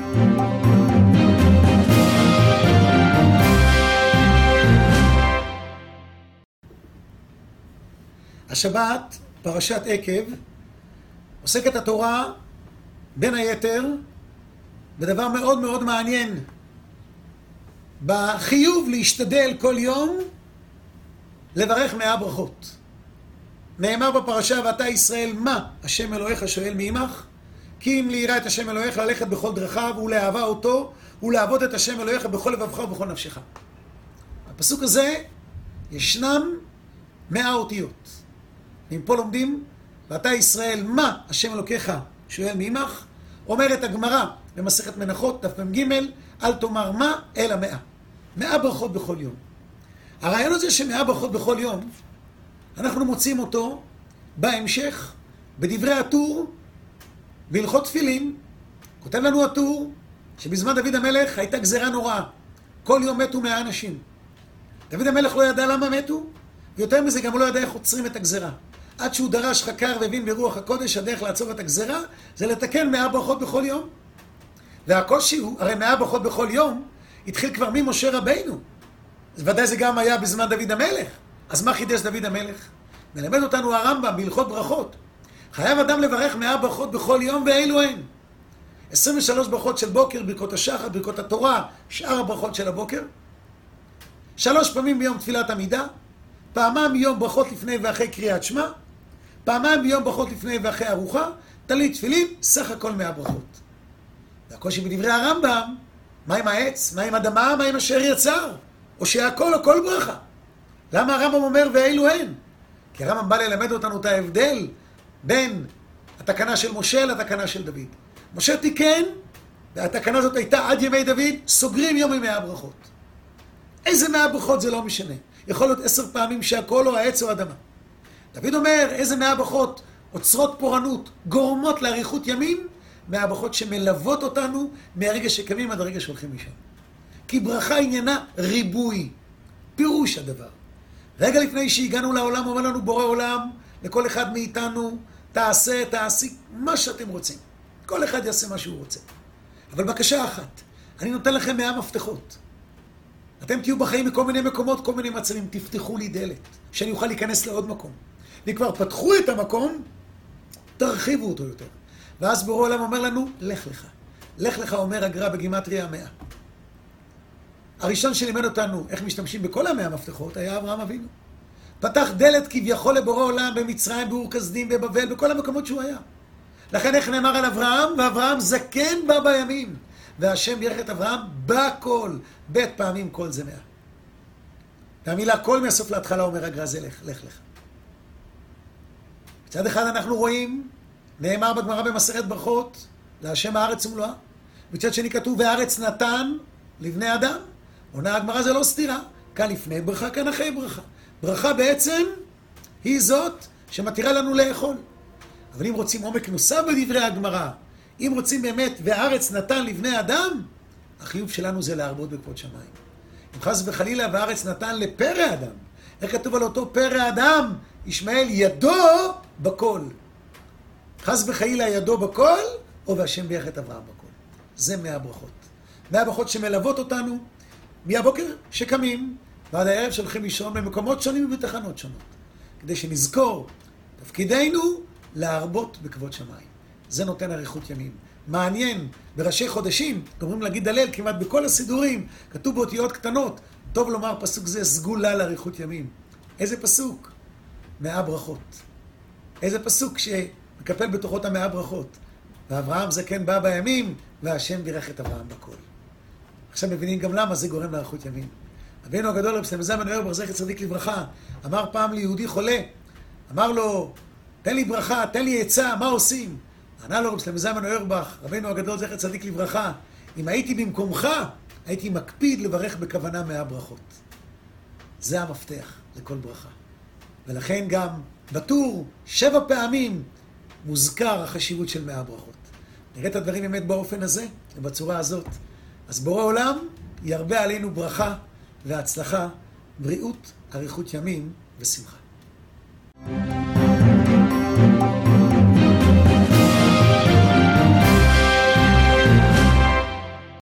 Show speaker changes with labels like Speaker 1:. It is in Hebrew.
Speaker 1: השבת, פרשת עקב, עוסקת התורה בין היתר בדבר מאוד מאוד מעניין, בחיוב להשתדל כל יום לברך 100 ברכות. נאמר בפרשה, ואתה ישראל מה השם אלוהיך שואל מעמך? כי אם ליראה את השם אלוהיך ללכת בכל דרכיו ולאהבה אותו ולעבוד את השם אלוהיך בכל לבבך ובכל נפשך. בפסוק הזה ישנם 100 אותיות. אם פה לומדים, ואתה ישראל מה השם אלוקיך שואל מעמך, אומרת הגמרא במסכת מנחות דף מ"ג, אל תאמר מה אלא 100. 100 ברכות בכל יום. הרעיון הזה ש100 ברכות בכל יום, אנחנו מוצאים אותו בהמשך בדברי הטור בהלכות תפילין. כותב לנו הטור שבזמן דוד המלך הייתה גזרה נוראה, כל יום מתו 100 אנשים. דוד המלך לא ידע למה מתו, ויותר מזה גם לא ידע איך עוצרים את הגזרה. עד שהוא דרש, חקר והבין ברוח הקודש הדרך לעצור את הגזרה זה לתקן 100 ברכות בכל יום. והקושי הוא, הרי 100 ברכות בכל יום התחיל כבר ממשה רבינו, אז ודאי זה גם היה בזמן דוד המלך. אז מה חידש דוד המלך? מלמד אותנו הרמב"ם בהלכות ברכות, חייב אדם לברך 100 ברכות בכל יום, ואילו הן 23 ברכות של בוקר, ברכות השחר, ברכות התורה, שאר הברכות של הבוקר, 3 פעמים ביום תפילת עמידה, פעמיים ביום ברכות לפני ואחרי קריאת שמע, פעמיים ביום ברכות לפני ואחרי ארוחה, טלית תפילין, סך הכל 100 ברכות. והקושי בדברי הרמב"ם, מה עם העץ? מה עם אדמה? מה עם אשר יצר? או שהכל או כל ברכה? למה הרמב"ם אומר ואילו הן? כי הרמב"ם בא ללמד אותנו את ההבדל בין התקנה של משה לתקנה של דוד. משה תיקן, והתקנה הזאת הייתה עד ימי דוד, סוגרים יום עם 100 ברכות. איזה 100 ברכות זה לא משנה. יכול להיות 10 פעמים שהכל או העץ או אדמה. דוד אומר איזה 100 ברכות עוצרות פורענות, גורמות לאריכות ימים, 100 ברכות שמלוות אותנו מהרגע שקמים עד הרגע שהולכים משם. כי ברכה עניינה ריבוי, פירוש הדבר. רגע לפני שהגענו לעולם אומר לנו בורא עולם, לכל אחד מאיתנו תעשי מה שאתם רוצים. כל אחד יעשה מה שהוא רוצה. אבל בקשה אחת, אני נותן לכם 100 מפתחות. אתם תהיו בחיים מכל מיני מקומות, כל מיני מצבים, תפתחו לי דלת, שאני אוכל להיכנס לעוד מקום. וכבר פתחו את המקום, תרחיבו אותו יותר. ואז בורא עולם אומר לנו, לך לך. לך לך אומר הגר"א בגימטריה 100. הראשון שלימד אותנו איך משתמשים בכל 100 מפתחות היה אברהם אבינו. פתח דלת כביכול לבורא עולם במצרים, באור כסדים, בבבל, בכל המקומות שהוא היה. לכן איך נאמר על אברהם? ואברהם זקן בה בימים. והשם בירך את אברהם בכל, בית פעמים כל זה 100. והמילה כל מהסוף להתחלה אומר הגר"א זה לך לך. בצד אחד אנחנו רואים, נאמר בגמרא במסכת ברכות, להשם הארץ ומלואה. בצד שני כתוב, והארץ נתן לבני אדם. עונה הגמרא זה לא סתירה, כאן לפני ברכה, כאן אחרי ברכה. ברכה בעצם היא זאת שמתירה לנו לאכול. אבל אם רוצים עומק נוסף בדברי הגמרא, אם רוצים באמת, והארץ נתן לבני אדם, החיוב שלנו זה להרבות בכבוד שמיים. אם חס וחלילה והארץ נתן לפרא אדם, איך כתוב על אותו פרא אדם? ישמעאל ידו בכל. חס וחלילה ידו בכל, או והשם בירך את אברהם בכל. זה 100 ברכות. 100 ברכות שמלוות אותנו מהבוקר שקמים, ועד הערב שהולכים לישון במקומות שונים ובתחנות שונות. כדי שנזכור, תפקידנו להרבות בכבוד שמיים. זה נותן אריכות ימים. מעניין, בראשי חודשים, גומרים להגיד הלל, כמעט בכל הסידורים, כתוב באותיות קטנות, טוב לומר פסוק זה סגולה לאריכות ימים. איזה פסוק? 100 ברכות. איזה פסוק שמקפל בתוכו 100 ברכות. ואברהם זקן בא בימים, והשם בירך את אברהם בכל. עכשיו מבינים גם למה זה גורם לאריכות ימים. רבינו הגדול רב שלמה זלמן אוירבך זכר צדיק לברכה, אמר פעם ליהודי חולה, אמר לו, תן לי ברכה, תן לי עצה, מה עושים? ענה לו רב שלמה זלמן אוירבך, רבינו הגדול זכר צדיק לברכה, אם הייתי במקומך, הייתי מקפיד לברך בכוונה 100 ברכות. זה המפתח לכל ברכה. ולכן גם בטור 7 פעמים מוזכר החשיבות של 100 ברכות. נראה את הדברים באמת באופן הזה, ובצורה הזאת. אז בורא עולם ירבה עלינו ברכה והצלחה, בריאות, אריכות ימים ושמחה.